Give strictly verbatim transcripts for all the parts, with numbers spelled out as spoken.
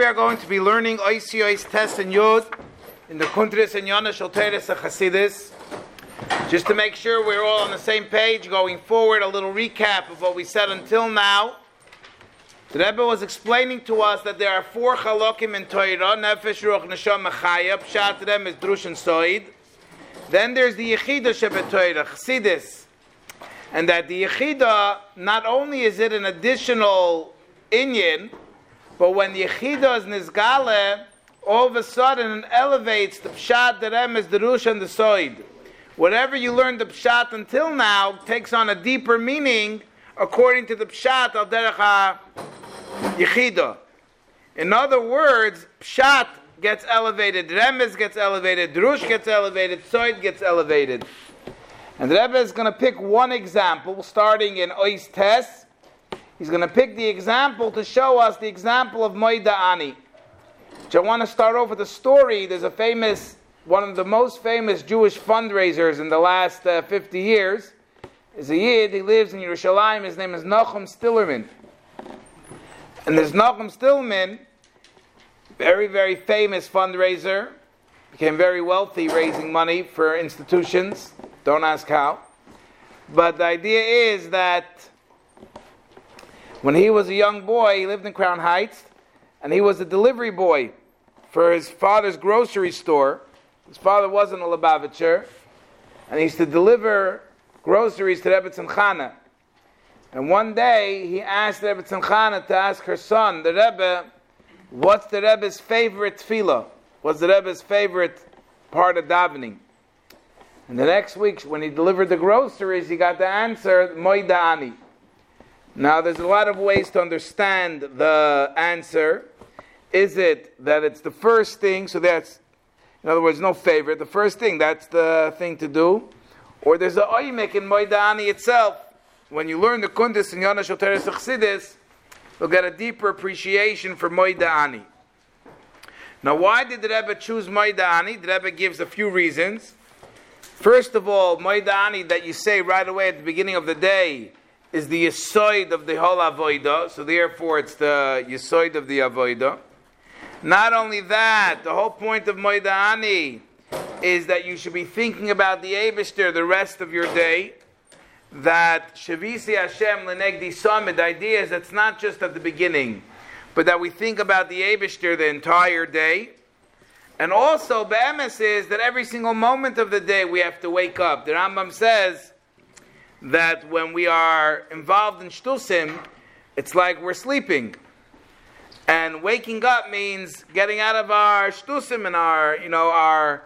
we are going to be learning Ois Yois Tes and Yud in the Kuntris and Yana Shel Teres HaChasidus. Just to make sure we're all on the same page going forward, a little recap of what we said until now. The Rebbe was explaining to us that there are four chalokim in Torah: Nefesh, Ruach, Neshama, Chaya. Pshat to them is Drush and Soid. Then there's the Yechida Shebet Torah, Chassidus, and that the Yechida, not only is it an additional inyan, but when the Yechida is Nizgale, all of a sudden it elevates the Pshat, the Remes, the Rush, and the Soid. Whatever you learned the Pshat until now takes on a deeper meaning according to the Pshat al derech Yechida. In other words, Pshat gets elevated, Remes gets elevated, Drush gets elevated, Soid gets elevated. And the Rebbe is going to pick one example, starting in Ois Tes. He's going to pick the example to show us the example of Moida Ani. Which I want to start off with a story. There's a famous, one of the most famous Jewish fundraisers in the last uh, fifty years. Is a Yid, he lives in Yerushalayim, his name is Nachum Stillerman. And this Nachum Stillerman, very, very famous fundraiser, became very wealthy raising money for institutions. Don't ask how. But the idea is that when he was a young boy, he lived in Crown Heights, and he was a delivery boy for his father's grocery store. His father wasn't a Lubavitcher, and he used to deliver groceries to Rebbe Tzimchana. And one day, he asked Rebbe Tzimchana to ask her son, the Rebbe, what's the Rebbe's favorite tefillah? What's the Rebbe's favorite part of davening? And the next week, when he delivered the groceries, he got the answer, Moida Ani. Now, there's a lot of ways to understand the answer. Is it that it's the first thing, so that's, in other words, no favorite, the first thing, that's the thing to do? Or there's a oimek in Moida Ani itself. When you learn the Kundis and Yana Shel Teres HaChasidus, you'll get a deeper appreciation for Moida Ani. Now, why did the Rebbe choose Moida Ani? The Rebbe gives a few reasons. First of all, Moida Ani that you say right away at the beginning of the day is the Yesoid of the whole Avodah, so therefore it's the Yesoid of the Avodah. Not only that, the whole point of Moida Ani is that you should be thinking about the Eibishter the rest of your day. That Shavisi Hashem Lenegdi Summit, the idea is it's not just at the beginning, but that we think about the Eibishter the entire day. And also, Be'emes is that every single moment of the day we have to wake up. The Rambam says that when we are involved in shtusim, it's like we're sleeping. And waking up means getting out of our shtusim and our, you know, our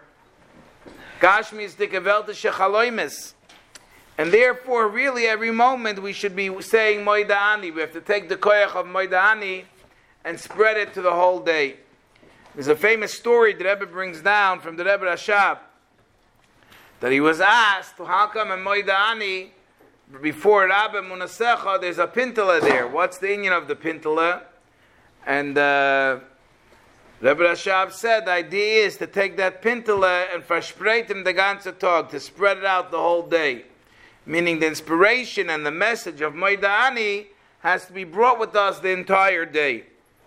gashmis dikavelt shechaloimis. And therefore, really, every moment we should be saying Moida Ani. We have to take the koyach of Moida Ani and spread it to the whole day. There's a famous story the Rebbe brings down from the Rebbe Rashab that he was asked, how come in Moida Ani, before Rabbi Munasecha, there's a pintala there. What's the inyan of the pintala? And uh, Rebbe Rashab said the idea is to take that pintala and verspreiten the ganze Tag, to spread it out the whole day. Meaning the inspiration and the message of Moida Ani has to be brought with us the entire day.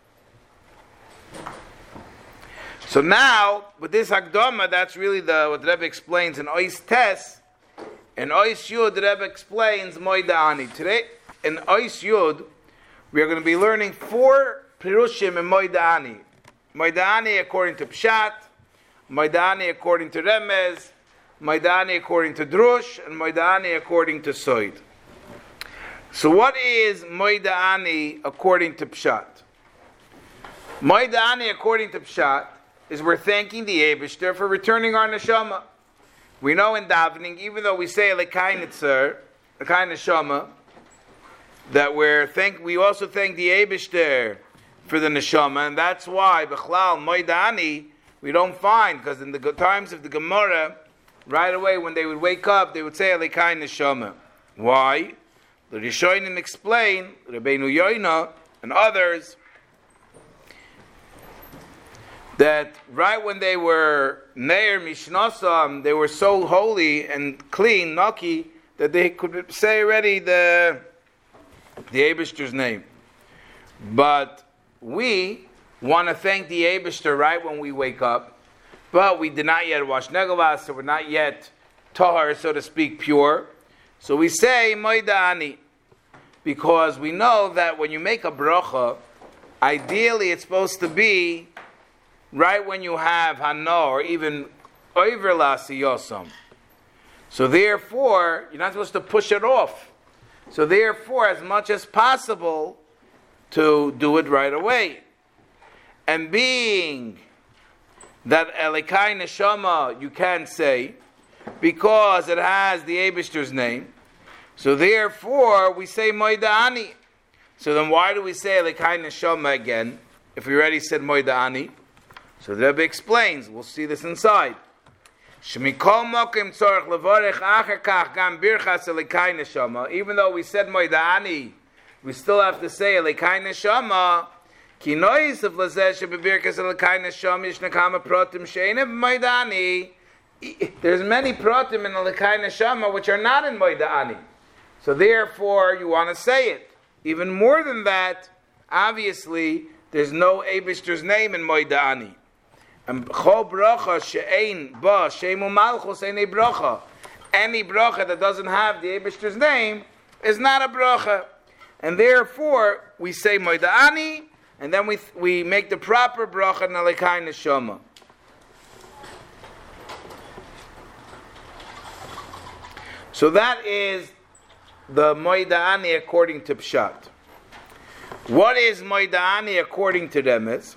So now, with this Hakdama, that's really the what the Rebbe explains in Ois Tes. In Ois Yud, the Rebbe explains Moida Ani. Today, in Ois Yud, we are going to be learning four Pirushim in Moida Ani. Moida Ani according to Pshat, Moida Ani according to Remez, Moida Ani according to Drush, and Moida Ani according to Soid. So what is Moida Ani according to Pshat? Moida Ani according to Pshat is we're thanking the Eibishter for returning our neshama. We know in davening, even though we say Lekai Nitzer, Lekai Neshama, that we're thank we also thank the Eibishter for the neshama, and that's why Bechlal Moida Ani we don't find, because in the times of the Gemara, right away when they would wake up, they would say Lekai Neshama. Why? The Rishonim explain, Rabbeinu Yoina and others, that right when they were Neir Mishnasam, they were so holy and clean, Naki, that they could say already the the Eibishter's name. But we, want to thank the Eibishter right when we wake up, but we did not yet wash negavas, so we're not yet tahar, so to speak, pure. So we say moidani, because we know that when you make a bracha, ideally it's supposed to be right when you have hana, or even over lasiyosam. So therefore, you're not supposed to push it off. So therefore, as much as possible, to do it right away. And being that Elikai Neshama, you can't say, because it has the Eibishter's name, so therefore, we say Moida'ani. So then why do we say Elikai Neshama again, if we already said Moida'ani? So the Rebbe explains, we'll see this inside. Even though we said Moida'ani, we still have to say Elikai Neshama. Ki nois of lazeh shebebirkas Elikai Neshama yishnakama protim she'enev Moida'ani. There's many protim in Elikai Neshama which are not in Moida'ani. So therefore, you want to say it. Even more than that, obviously, there's no Eibishter's name in Moida'ani. And chol bracha she'ein ba shemu malchus ein bracha. Any bracha that doesn't have the Eibishter's name is not a bracha. And therefore, we say Moida'ani, and then we we make the proper bracha in Elikai Neshama. So that is the Moida'ani according to Pshat. What is Moida'ani according to Remez?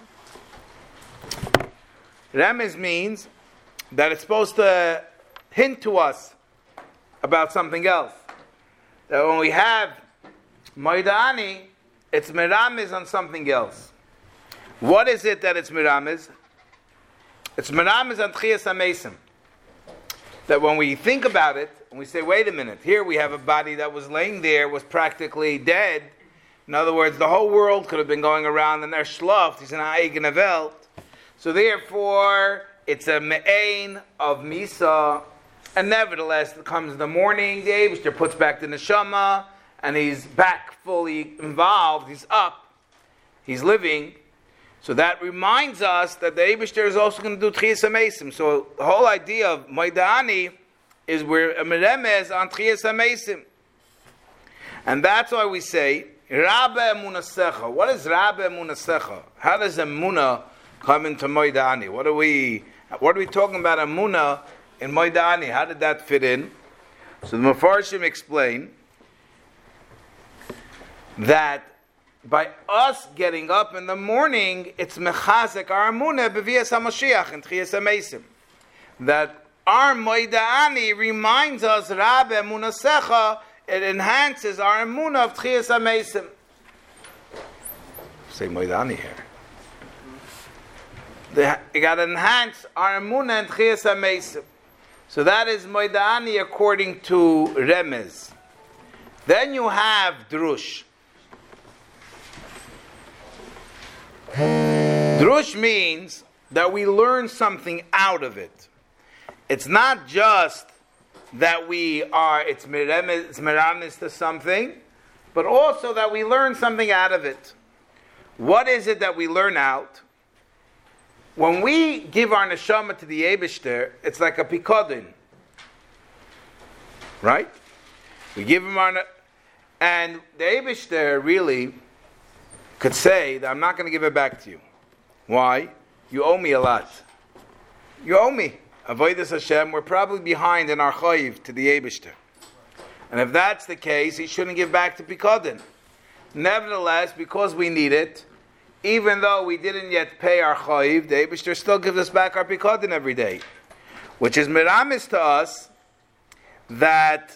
Remez means that it's supposed to hint to us about something else. That when we have Moida'ani, it's Meramiz on something else. What is it that it's Meramiz? It's Meramiz on Tchias HaMesim. That when we think about it, and we say, wait a minute, here we have a body that was laying there, was practically dead. In other words, the whole world could have been going around and they're schluft, he's in a eigen Welt. So therefore, it's a me'ain of Misa, and nevertheless, it comes the morning, the Eibishter puts back the neshama, and he's back fully involved, he's up, he's living. So that reminds us that the Eibishter is also going to do Tchias HaMesim. So the whole idea of Moida'ani is we're a meremez on Tchias HaMesim. And that's why we say, Rabbe Emunasecha. What is Rabbe Emunasecha? How does Emunah come into Moida'ani? What are we what are we talking about Emunah in Moida'ani? How did that fit in? So the Mefarshim explain that by us getting up in the morning, it's mechazek our Emunah b'vias HaMashiach and Tchias HaMesim. That our Moida'ani reminds us, Rabbe Emunasecha, it enhances our Emunah of Tchias HaMesim. Say Moida'ani here. They, you got to enhance our Emunah and Tchias HaMesim. So that is Moida'ani according to Remez. Then you have Drush. Drush means that we learn something out of it. It's not just that we are, it's meramis, it's meramis to something, but also that we learn something out of it. What is it that we learn out? When we give our neshama to the Eibishter, it's like a pikodin. Right? We give him our, and the Eibishter really could say that I'm not going to give it back to you. Why? You owe me a lot. You owe me. Avodas Hashem, we're probably behind in our chayiv to the Eibishter. And if that's the case, he shouldn't give back to Pikodin. Nevertheless, because we need it, even though we didn't yet pay our chayiv, the Eibishter still gives us back our Pikodin every day. Which is miramis to us that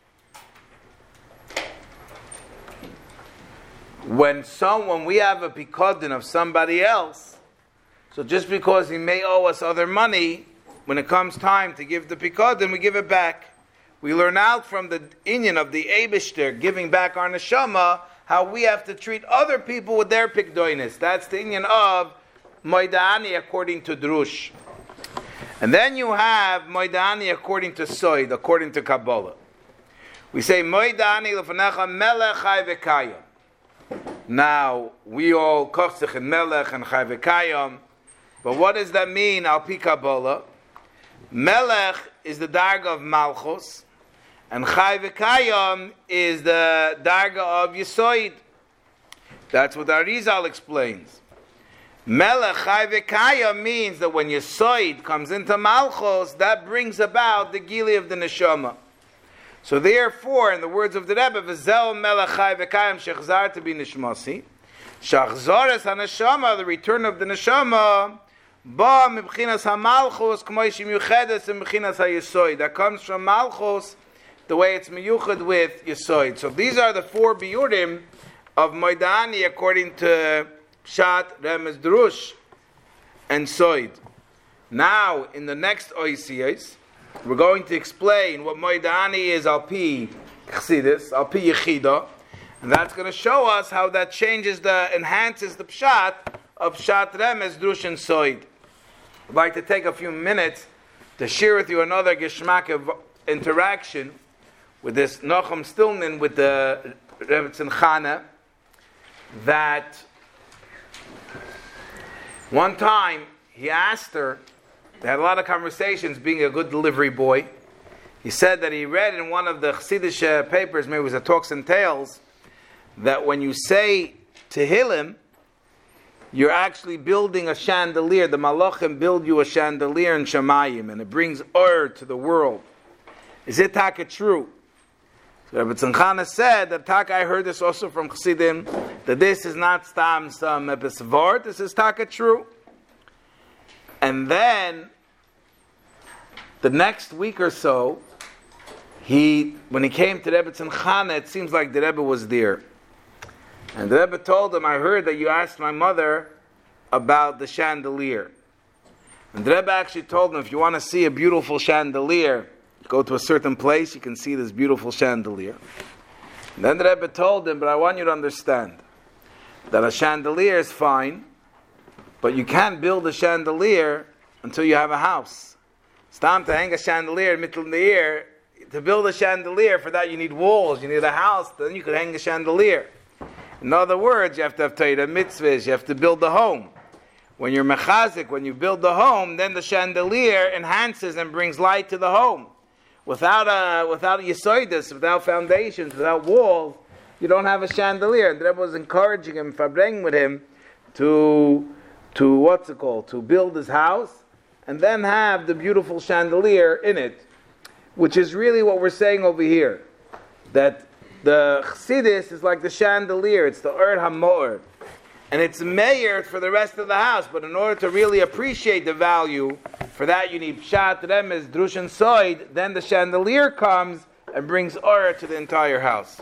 when someone, we have a Pikodin of somebody else, so just because he may owe us other money, when it comes time to give the Pikodin, we give it back. We learn out from the inyan of the Eibishter giving back our neshama, how we have to treat other people with their pikdoinis. That's the inyan of Moida'ani according to Drush. And then you have Moida'ani according to Soid, according to Kabbalah. We say Moida'ani lefanecha melech chai v'kayim. Now, we all kochzich and melech and chai v'kayam, but what does that mean, al pi Kabbalah? Melech is the darga of Malchus, and chai v'kayam is the darga of Yesoid. That's what Arizal explains. Melech chai v'kayam means that when Yesoid comes into Malchus, that brings about the Gili of the Neshama. So therefore, in the words of the Rebbe, V'zel melech chai v'kayam shechzar to be nishmasi, shachzares ha-neshama, the return of the Neshama, ba mibchinas ha-malchus, k'moi shemiyuchedes and mibchinas ha-yesoid. That comes from Malchus, the way it's miyuched with Yesoid. So these are the four biurim of Moedani according to Pshat, Remez, Drush, and Soid. Now, in the next Oisiyos, we're going to explain what Moedani is al pi Chassidus, al pi Yechida, and that's going to show us how that changes the, enhances the Pshat of Pshat, Remez, Drush, and Soid. I'd like to take a few minutes to share with you another Geshmak of interaction with this Nachum Stillman, with the Rebbetzin Chana, that one time he asked her, they had a lot of conversations, being a good delivery boy. He said that he read in one of the Chassidish uh, papers, maybe it was a Talks and Tales, that when you say Tehillim, you're actually building a chandelier. The Malachim build you a chandelier in Shamayim, and it brings Or to the world. Is it taka true? So Rabbi Tzanchana said that taka, I heard this also from Chassidim, that this is not stam some episvart, this is taka true. And then, the next week or so, he, when he came to Rebbe Tzanchana, it seems like the Rebbe was there. And the Rebbe told him, I heard that you asked my mother about the chandelier. And the Rebbe actually told him, if you want to see a beautiful chandelier, go to a certain place, you can see this beautiful chandelier. And then the Rebbe told him, but I want you to understand that a chandelier is fine, but you can't build a chandelier until you have a house. It's time to hang a chandelier in the middle of the year. To build a chandelier, for that you need walls, you need a house, then you could hang a chandelier. In other words, you have to have Torah mitzvahs, you have to build the home. When you're mechazik, when you build the home, then the chandelier enhances and brings light to the home. Without a without a yesoidus, without foundations, without walls, you don't have a chandelier. And the Rebbe was encouraging him, farbring with him, to to what's it called, to build his house, and then have the beautiful chandelier in it, which is really what we're saying over here, that the Chassidus is like the chandelier. It's the Ur HaMo'er, and it's meir for the rest of the house. But in order to really appreciate the value, for that you need Pshat, Remez, Drush, and Soid. Then the chandelier comes and brings Ur to the entire house.